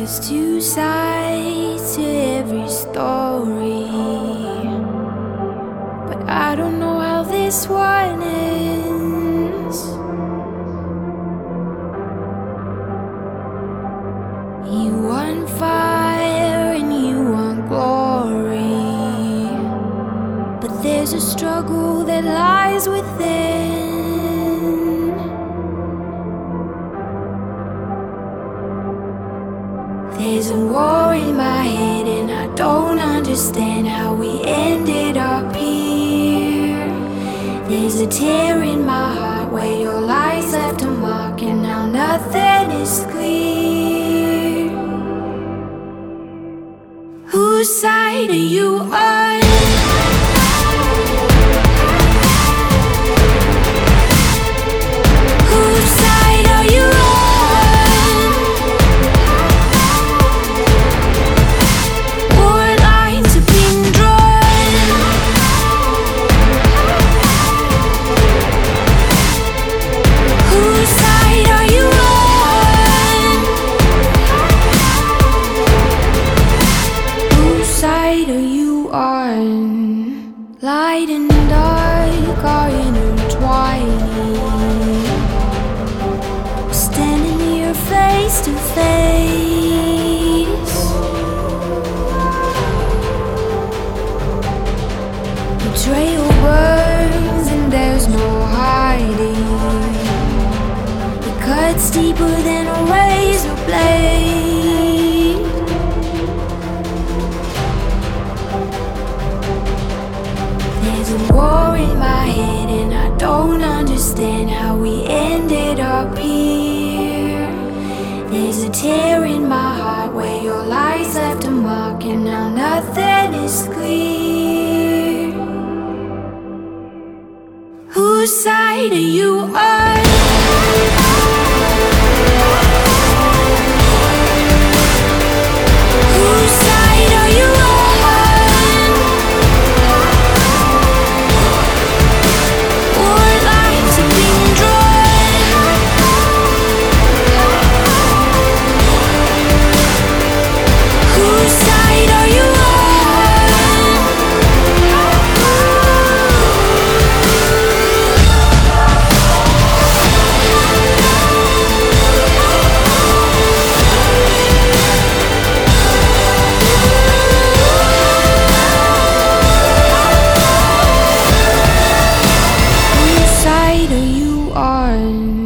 There's two sides to every story, but I don't know how this one ends. You want fire and you want glory, but there's a struggle that lies within. There's a war in my head and I don't understand how we ended up here. There's a tear in my heart where your lies left a mark, and now nothing is clear. Whose side are you on? Whose side are you on? Light and dark are intertwining. Standing here face to face. Betrayal burns and there's no hiding. It cuts deeper than a razor blade. There's a war in my head and I don't understand how we ended up here. There's a tear in my heart where your lies left a mark, and now nothing is clear. Whose side are you on? Whose side are you on?